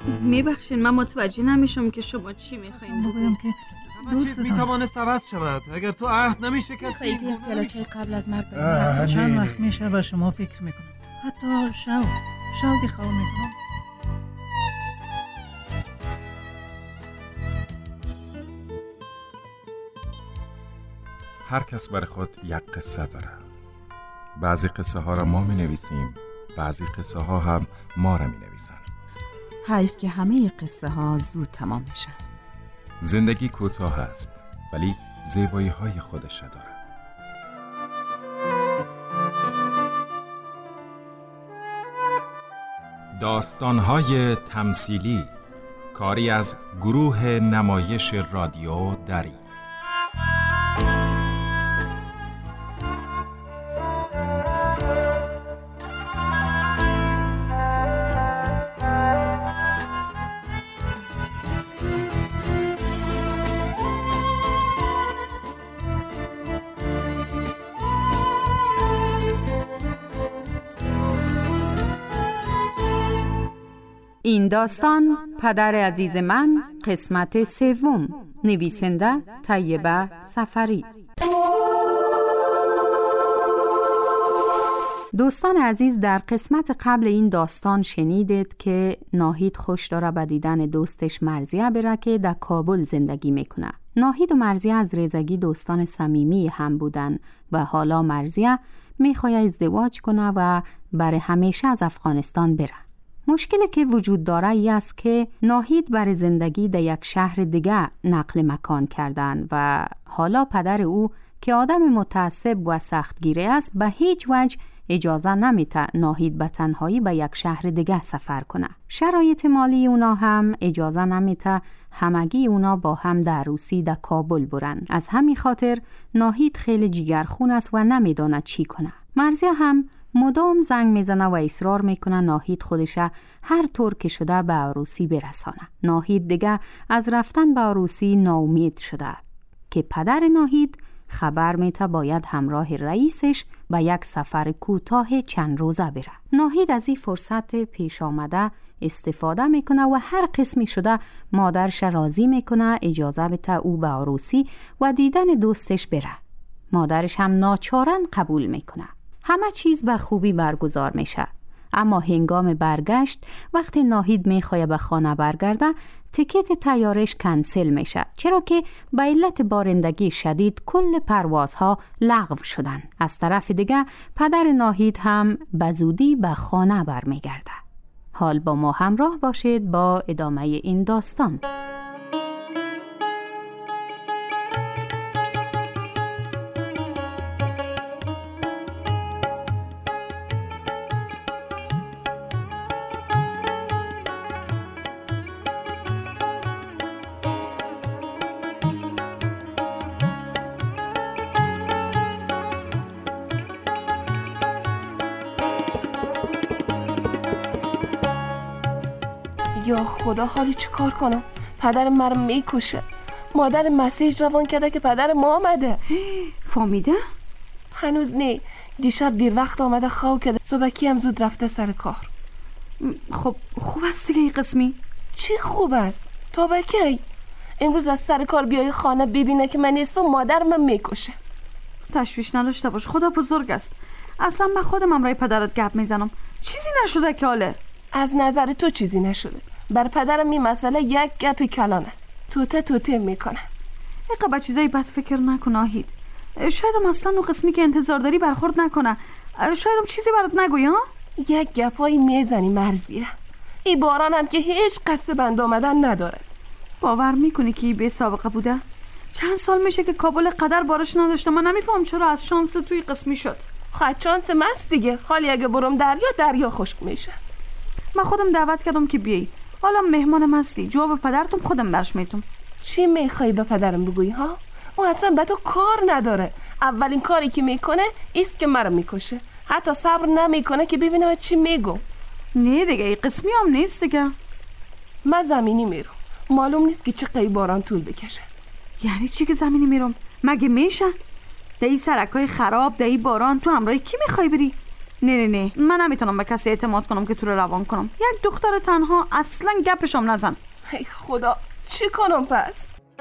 میبخشین من متوجه نمیشم که شما چی میخواین بگویم که دوستتان میتوانست عوض شود اگر تو عهد نمیشکستی. خیلی کلاچه قبل از مرگ بریم. چند وقت میشه به شما فکر میکنم، حتی شوقی خواه میکنم. هر کس برای خود یک قصه داره. بعضی قصه ها را ما می نویسیم، بعضی قصه ها هم ما را می نویسن. حیف که همه قصه ها زود تمام میشن. زندگی کوتاه است ولی زیبایی های خودش داره. داستان‌های تمثیلی، کاری از گروه نمایش رادیو دری. این داستان پدر عزیز من، قسمت سوم. نویسنده طیبه صفری. دوستان عزیز، در قسمت قبل این داستان شنیدید که ناهید خوش داره به دیدن دوستش مرضیه بره که در کابل زندگی میکنه. ناهید و مرضیه از ریزگی دوستان صمیمی هم بودن و حالا مرضیه میخواد ازدواج کنه و برای همیشه از افغانستان بره. مشکلی که وجود داره ای است که ناهید برای زندگی در یک شهر دیگه نقل مکان کردن و حالا پدر او که آدم متعصب و سختگیره است به هیچ وجه اجازه نمیده ناهید به تنهایی به یک شهر دیگه سفر کنه. شرایط مالی اونا هم اجازه نمیده همگی اونا با هم در عروسی در کابل برن. از همین خاطر ناهید خیلی جیگرخون است و نمیدونه چی کنه. مرضیه هم مدام زنگ میزنه و اصرار میکنه ناهید خودش هر طور که شده به عروسی برسانه. ناهید دیگه از رفتن به عروسی ناامید شده که پدر ناهید خبر میده باید همراه رئیسش به یک سفر کوتاه چند روزه بره. ناهید از این فرصت پیش آمده استفاده میکنه و هر قسمی شده مادرش راضی میکنه اجازه بده او به عروسی و دیدن دوستش بره. مادرش هم ناچارن قبول میکنه. همه چیز به خوبی برگزار میشه. اما هنگام برگشت وقتی ناهید میخواد به خانه برگرده تیکت طیارش کنسل میشه، چرا که به علت بارندگی شدید کل پروازها لغو شدن. از طرف دیگه پدر ناهید هم به زودی به خانه برمیگرده. حال با ما همراه باشید با ادامه این داستان. یا خدا، حالی چه کار کنم؟ پدر مرا میکشه. مادر مسیج روان کرده که پدر ما آمده. فهمیده؟ هنوز نه. دیشب دیر وقت آمده خواب کرده. صبحکی هم زود رفته سر کار. خب خوب است دیگه این قسمی. چی خوب است؟ تا به کی؟ امروز از سر کار بیای خانه ببینه که من نیستم مادر من میکشه. تشویش نداشته باش، خدا بزرگ است. اصلا من خودم هم رای پدرت گپ میزنم، چیزی نشده که حاله. از نظر تو چیزی نشده. بر پدرم این مسئله یک گپ کلان است. توته میکنه. اینقدر چیزایی بد فکر نکن ناهید. شاید هم اصلا اون قسمی که انتظار داری برخورد نکنه. شاید هم چیزی برات نگوی ها؟ یک گپایی میزنی مرضیه. این باران هم که هیچ قصد بند آمدن نداره. باور میکنی که بی سابقه بوده؟ چند سال میشه که کابل قدر بارش نداشته. من نمیفهم چرا از شانس توی قسمی شد. خواهد شانس مست دیگه. حالی اگه برم دریا خشک میشه. من خودم دعوت کردم که بیایی. حالا مهمانم هستی. جواب پدرتون خودم برش میتونم. چی میخوای به پدرم بگویی ها؟ او اصلا به تو کار نداره. اولین کاری که میکنه ایست که مرا میکشه. حتی صبر نمیکنه که ببینم چی میگم. نه دیگه این قسمی هم نیست دیگه. من زمینی میرم. معلوم نیست که چه باران طول بکشه. یعنی چی که زمینی میرم؟ مگه میشه؟ در این سرکای خراب، در این باران تو همراه کی میخوای بری؟ نه من نمیتونم به کسی اعتماد کنم که تو رو روان کنم. یک دختر تنها اصلا گپشم نزن. ای خدا چی کنم پس؟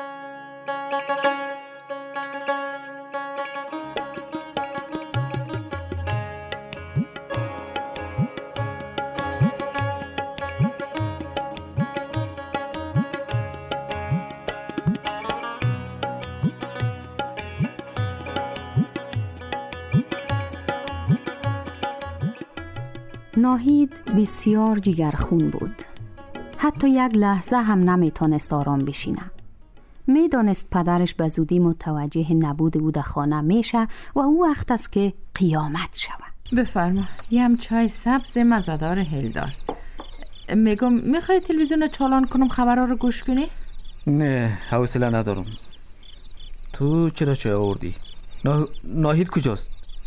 ناهید بسیار جگرخون بود. حتی یک لحظه هم نمیتونست آرام بشینه. میدانست پدرش به زودی متوجه نبود او در خانه میشه و او وقت است که قیامت شود. بفرما، یم چای سبز مزه‌دار هلدار. میگم میخوای تلویزیون چالان کنم خبرها رو گوش کنی؟ نه حوصله ندارم. تو چرا چای آوردی؟ ناهید کجاست؟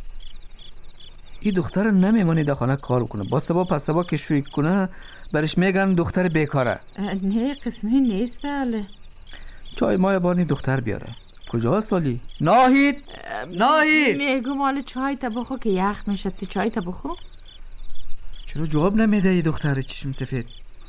این دختر نمیمانی در خانه کار کنه، با سبا پس سبا که شویک کنه برش میگن دختر بیکاره. نه قسمی نیست. اله چای ما بانی دختر بیاره. کجاست والی؟ ناهید میگم حالا چای تا بخو که یخ میشه. تو چای تا بخو. چرا جواب نمیده ای دختر چشم سفید؟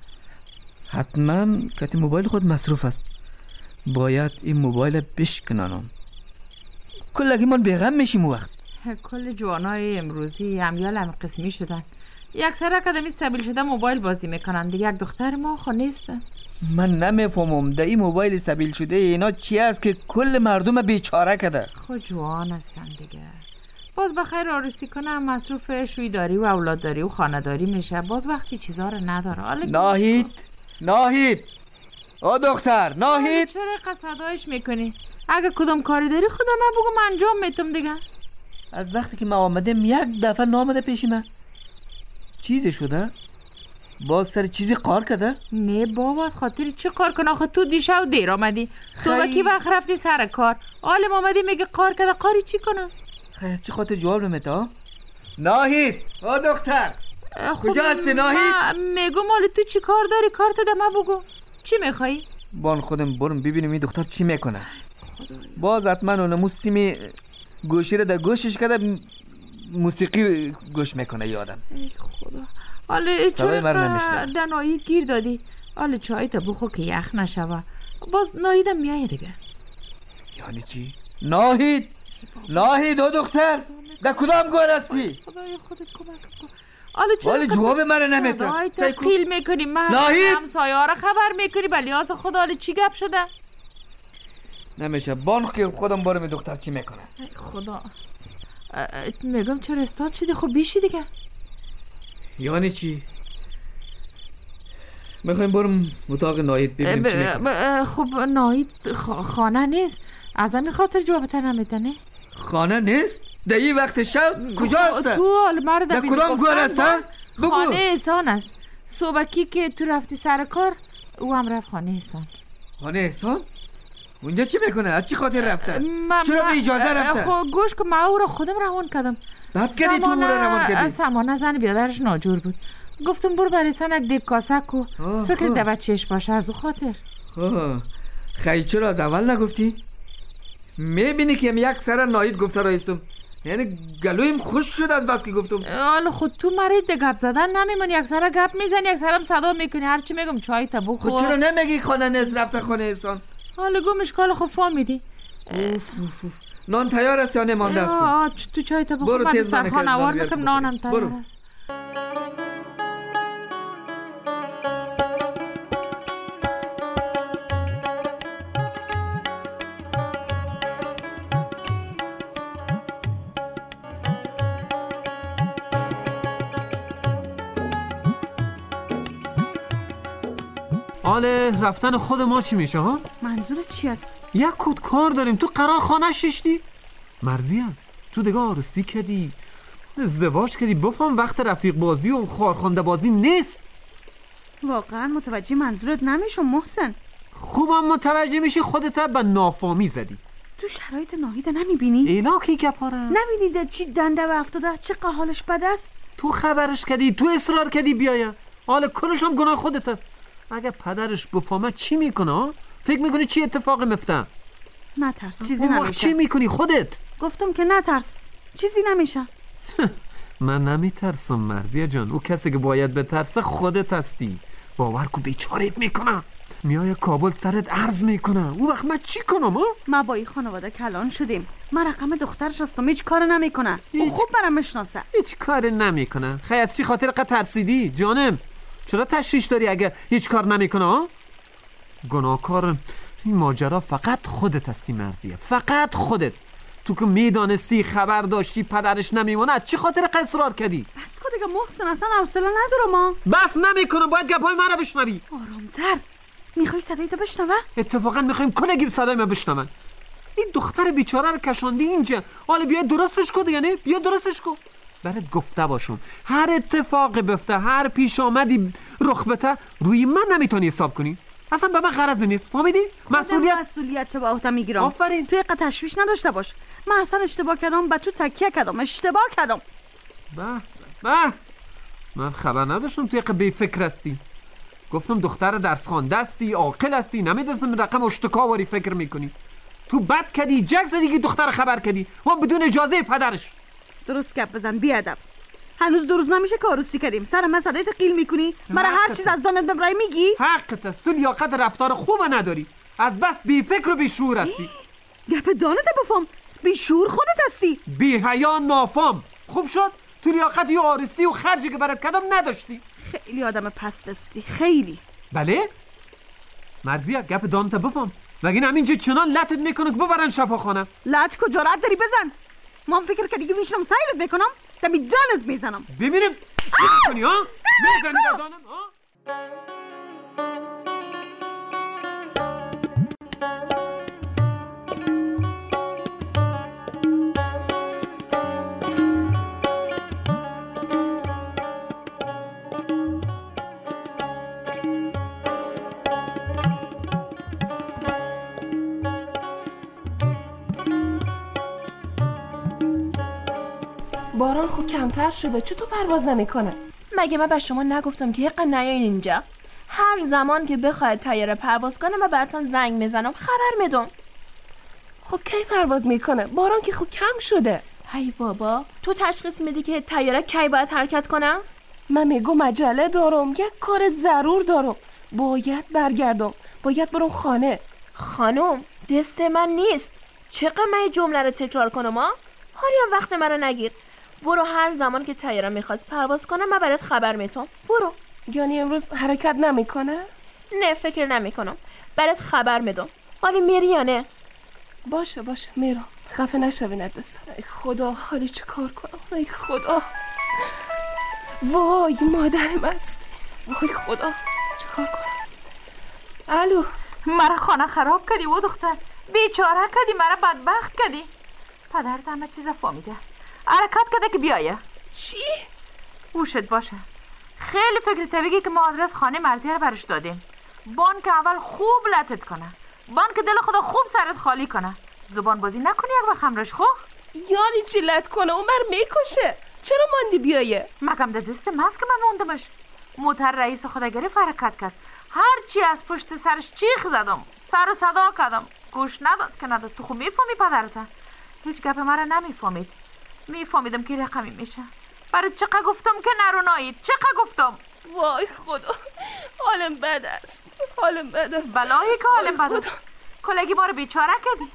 حتما کتی موبایل خود مصروف است. باید این موبایل بشکنانم. کلگی من بیغم میشیم وقت. کل جوانای امروزی همیال هم قسمی شدن. یک سر اکادمی سبیل شده موبایل بازی میکنن. دیگه یک دختر ما خو نیستن. من نمیفهمم در این موبایل سبیل شده اینا چی است که کل مردم بیچاره کده. خود جوان هستن دیگه. باز بخیر عروسی کنه مصروف شویداری و اولادداری و خانه‌داری میشه. باز وقتی چیزا رو نداره. ناهید او دختر ناهید، چرا قصدایش میکنی؟ اگه کدام کاری داری خدا من بگو من انجام میتم دیگه. از وقتی که من آمدم یک دفعه نامده پیشی من. چیزی شده؟ باز سر چیزی کار کرده؟ نه بابا از خاطر چی کار کنه؟ آخه تو دیشب دیر آمدی صبح کی وقت رفتی سر کار عالم آمدی میگه کار کرده. کاری چی کنه؟ خیلی از چی خاطر جواب نمیده؟ ناهید او دختر کجا هستی ناهید؟ میگم حالا تو چی کار داری؟ کار تا من بگو چی میخوایی؟ بان خودم برم ببینم این دختر چی میکنه. باز حتما اونمو سیمی گوشی رو در گوشش کرده موسیقی گوش میکنه یادم. ای خدا حالا چرا در ناهید گیر دادی؟ حالا چای تا بخور که یخ نشوه. باز ناهیدم میایه دیگه. یعنی چی؟ ناهید او دختر در کدام گوهر هستی؟ خدای خودت کمک کن. حالا جواب من نمیده. تقیل میکنی من همسایه ها را خبر میکنی به لیاس خدا. حالا چی گپ شده؟ نمیشه بان که خودم برم دختر چی میکنه. ای خدا میگم چرا استاد شدی؟ خب بیشی دیگه. یعنی چی؟ میخوایم برم اتاق ناهید ببینیم چی میکنه. خب ناهید خانه نیست. از همین خاطر جوابت نمیده. نه خانه نیست؟ در این وقت شب کجا هسته؟ تو حال مرد در کدام گوهر هسته؟ خانه احسان است. صبحکی که تو رفتی سر کار او هم رفت خانه احسان. خانه احسان؟ اونجا چی میکنه؟ از چی خاطر رفته؟ چرا به اجازه رفته؟ خب گوش که من او را خودم روان کردم. بد کردی تو او را روان کردی؟ سمانه زن بیادرش ناجور بود. گفتم برو برای احسان یک دیب کاسه کو. فکر ده بچهش باشه از او خاطر. خیلی چرا از اول نگفتی؟ میبینی که یک سر ناهید گفته رایستم. یعنی گلویم خوش شد از بس که گفتم. حالا خود تو مرید ده گپ زدن نمیمونی. یک سر گپ میزنی یک سرم صدا میکنی. هرچی میگم چای تا بخور. خود چرا نمیگی خانه نیست رفته خانه احسان؟ حالا گمش کال خب فهمیدی. نان تیار است یا نمانده است؟ تو چای تا بخور. من سرخان اوار میکنم نانم تیار است. آله رفتن خود ما چی میشه ها؟ منظورت چی است؟ یک کود کار داریم. تو قرار خانه ششتی؟ مرزیم تو دیگه عروسی کردی، ازدواج کردی. بفهم وقت رفیق بازی و خارخونده بازی نیست. واقعا متوجه منظورت نمیشم محسن. خوبم متوجه میشی. خودت به نافامی زدی. تو شرایط ناهید نمیبینی؟ اینا کی کپاره؟ نمیدیده چی دنده و افتاده؟ چه حالش بد است؟ تو خبرش کردی، تو اصرار کردی بیایه. حالا کلش هم گناه خودت است. اگه پدرش بفهمه چی میکنه؟ فکر میکنی چی اتفاقی میفته؟ نترس چیزی نمیشه. چی میکنی خودت؟ گفتم که نترس چیزی نمیشه. من نمیترسم مرزیه جان. او کسی که باید بترسه خودت هستی. باور کن بیچارت میکنم. میای کابل سرت عرض میکنم. اون وقت من چی کنم؟ ما با این خانواده کلان شدیم. من رقم دخترش هستم. هیچ کار نمیکنه. او خوب برام میشناسه. هیچ کار نمیکنه. خیلی از چی خاطر قد ترسیدی جانم؟ چرا تشویش داری اگه هیچ کار نمیکنه؟ گناهکار این ماجرا فقط خودت هستی مرزیه. فقط خودت. تو که میدانستی خبر داشتی پدرش نمیمونه، از چی خاطر اصرار کردی؟ بس که دیگه محسن اصلا حوصله ندارم. بس نمیکنم. باید گپای من رو بشنوی. آرامتر. میخوای صدای تو بشنوه؟ اتفاقا میخوایم کلگی صدای من بشنون. این دختر بیچاره رو کشاندی اینجا. حالا بیا درستش کن دیگه. نه بیا درستش کن. برات گفته باشم هر اتفاقی بفته، هر پیش آمدی رخ بده، روی من نمیتونی حساب کنی. اصلا به من غرض نیست. فهمیدی؟ مسئولیت چه با عهده میگیرم. آفرین. توی قد تشویش نداشته باش. من اصلا اشتباه کردم، به تو تکیه کردم. اشتباه کردم. به من خبر نداشتم توی قد بی فکر هستی. گفتم دختر درس خوانده هستی، عاقل هستی، نمیدونم رقم اشتکاواری فکر میکنی. تو بد کردی، جگ زدی که دختر خبر کردی و بدون اجازه پدرش. درست گپ بزن بی ادب. هنوز 2 روز نمیشه که عروسی کردیم. سر مسئله قیل میکنی؟ مرا هر چیز از دانت ببرای میگی؟ حقت است. تو لیاقت رفتار خوب نداری. از بس بی فکر و بی شعور هستی. گپ دانت بفهم. بی شعور خودت هستی. بی حیا نافام. خوب شد تو لیاقت یا عروسی و خرجی که برات کردم نداشتی. خیلی آدم پست هستی. خیلی. بله؟ مرزیه گپ دانت بفهم. مگه همینجا چنان لطت میکنه که ببرن شفاخانه؟ لط کو جرأت داری بزن. من فکر کردی که میشم سایلت میکنم. دمی دانت میزنم. ببینم چی میکنی ها؟ میزنی دانم ها؟ باران خود کمتر شده. چطور پرواز نمیکنه؟ مگه من به شما نگفتم که حق نیاین اینجا؟ هر زمان که بخواید طیاره پرواز کنه من براتون زنگ میزنم، خبر میدم. خب کی پرواز میکنه؟ باران که خود کم شده. هی بابا، تو تشخیص میدی که طیاره کی باید حرکت کنه؟ من میگم عجله دارم، یک کار ضرور دارم، باید برگردم، باید برم خانه. خانم دست من نیست. چقدر من جمله رو تکرار کنم ها؟ حالی هم وقت من رو نگیر. برو هر زمان که طیاره میخواست پرواز کنه من برات خبر میتونم. برو. یعنی امروز حرکت نمیکنه؟ نه فکر نمیکنم. برات خبر میدم. حالی میری یا نه؟ باشه میرم. خفه نشوی ندست. ای خدا حالی چه کار کنم؟ ای خدا. وای مادرم است. وای خدا چه کار کنم؟ الو. مرا خانه خراب کردی و دختر. بیچاره کردی، مرا بدبخت کردی. پدرت همه چیز فهمیده. حرکت کرده که بیایه. چی؟ گوشت باشه. خیلی فکر طبیعی که ما آدرس خانه مرزیه رو برش دادیم. بان که اول خوب لطت کنه. بان که دل خدا خوب سرت خالی کنه. زبان بازی نکنی یک وقت همراش خوب. یعنی چی لط کنه؟ اون بر میکشه. چرا ماندی بیایه؟ مگم ده دست ماست که من موندمش. موتر رئیس خداگری حرکت کرد. هر چی از پشت سرش چیخ زدم، سر صدا کردم، گوش نداد که نداد. تو خوب میفهمی پدرته. هیچ گپ مرا نمیفهمید. میفهمیدم که رقمی میشه. برای چقدر گفتم که نرونایید. چقدر گفتم. وای خدا حالم بد است. بلایی که حالم بد است. کلگی ما رو بیچاره کردی.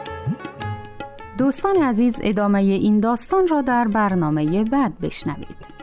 دوستان عزیز ادامه این داستان را در برنامه بعد بشنوید.